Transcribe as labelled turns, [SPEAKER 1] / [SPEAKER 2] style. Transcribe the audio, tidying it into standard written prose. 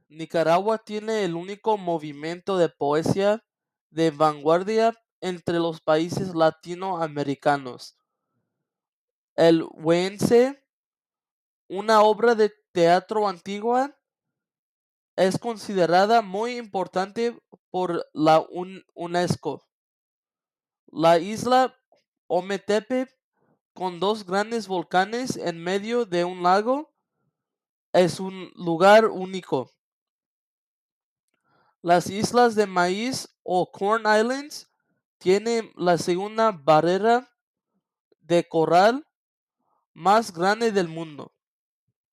[SPEAKER 1] Nicaragua tiene el único movimiento de poesía de vanguardia entre los países latinoamericanos. El Huense, una obra de teatro antigua, es considerada muy importante por la UNESCO. La isla Ometepe, con dos grandes volcanes en medio de un lago, es un lugar único. Las islas de maíz o Corn Islands tienen la segunda barrera de coral más grande del mundo.